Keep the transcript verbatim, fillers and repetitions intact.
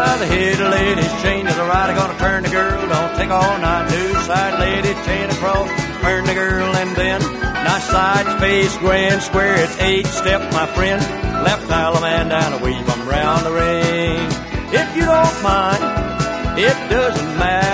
by the head, ladies, chain to the right, I'm gonna turn the girl, don't take all night. New side, lady, chain across, turn the girl, and then nice side, face, grand, square, it's eight step, my friend. Left dial, man, down, weave 'em round the ring. If you don't mind, it doesn't matter.